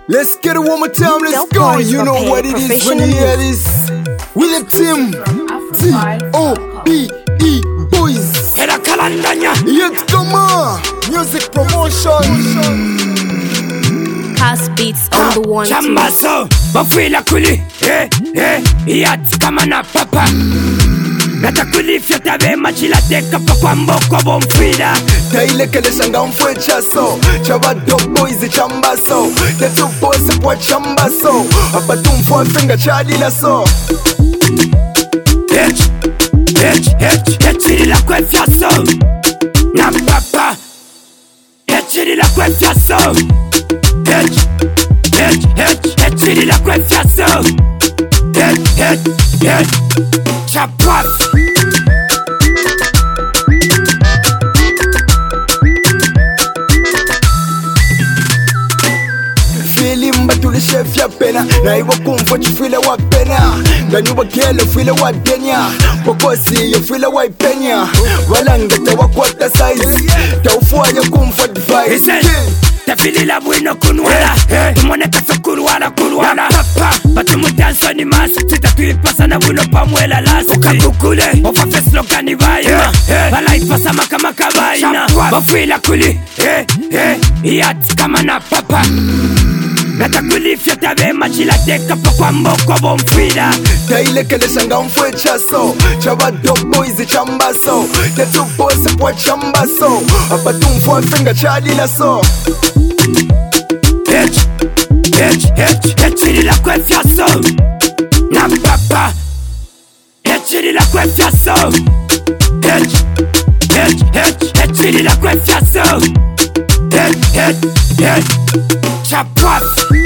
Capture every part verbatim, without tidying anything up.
Let's get it one more time, let's Dope go. boys You for know paid what it is when professional you hear this. We the team D O B E boys. Hela kalandanya Yet come on, music promotion. House beats on the one two. Chambaso bafila kuli eh eh yat kama na papa natakulifya tabe machila teka pa kwa mboko bomfida Taile kele shanga mfwecha so Chaba dope boys chambaso Tetu pose kwa chambaso Hapa tumfwa finga chadila so H H H H la kwefya so na papa H la kwefya so H H H H la kwefya so H H H Chapaf Filimba tulishefya pena Na iwa kumfwa chufile wa pena Gani wa kele ufile wa denya Pokosi yufile wa ipenya Walangete wa kwata size Taufua ya kumfwa device Tafili la bwino kunwala Tumone kafe kurwala kurwala Batumu danso ni mask Tita tuipasa na bwino pamwela lasi Ukakukule Ofa feslo kani vaya Bala ipasa maka maka vaina Bafila kuli Yat kama na papa Natakulifya tabe machila teka pa kwa mboko bomfida Taile kele shanga mfwecha so Chaba dope boys chambaso Tetu pose kwa chambaso Hapa tumfwa finga chadila so H H H H la kwefya so na papa H la kwefya so H H H H la kwefya so H H H Chapaf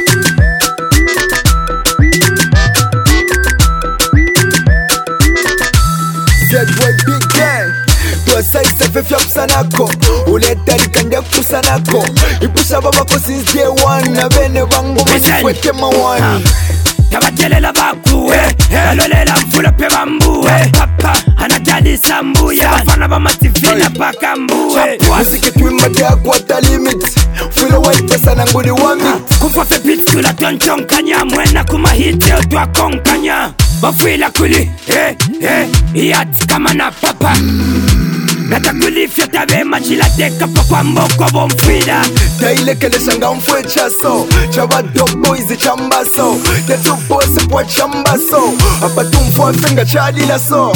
Z-Boy Big Gang Tuwa size fefya kusanako Uleta likande kusanako Ipusha babako since day one Na bene bango masikwete mawani Tabatelela bakuwe Balolela mfula pe bambuwe Papa anajadisa mbuye Bafana bamativina paka mbuwe Musiki tuimba tea kwata limit Fila white pesa na ngudi wami Kufa fe beats kula tonchonkanya Mwena kumahiti otwa konkanya Bafila kuli eh eh Yat kama na papa Natakulifya tabe machila teka pa kwa mboko bomfida Taile kele shanga mfwecha so Chaba dope boys chambaso Tetu pose kwa chambaso Hapa tumfwa finga chadila so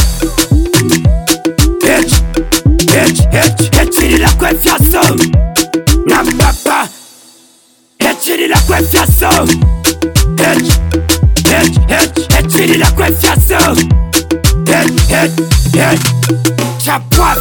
H H H H la kwefya so na papa H la kwefya so H H H H la kwefya so H H H Chapaf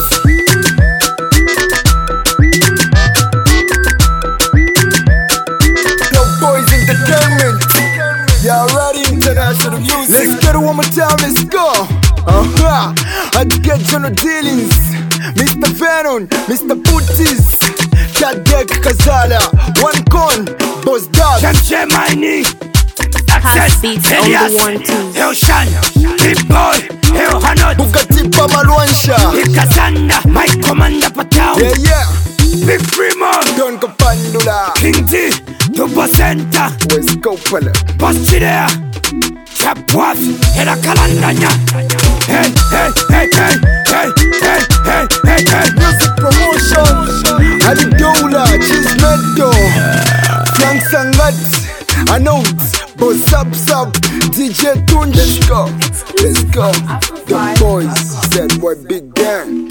Dope boys entertainment Y'all ready? International music Let's get it one more time, let's go Uh-huh I get general dealings Mister Venom, Mister Putis Kadek Kazala One con, Boss Dog Chemche Maini House beats on the one two. Heo Shan Big Boy Heo Hanot Bugatti pa Malwansha Ikazanda My Commander Patao Yeah, yeah Big Primo Don Kapandula King T Tubo Center West Coppola Boss Chidea Chapwaf Hela kalandanya Hey, hey, hey, hey, hey, hey, hey, hey, hey Music promotion Ali Doula, Cheese Meadow Frank Sangat Announce Boss Up Sub D J Tunj Let's go, let's go The boys Z-Boy Big Gang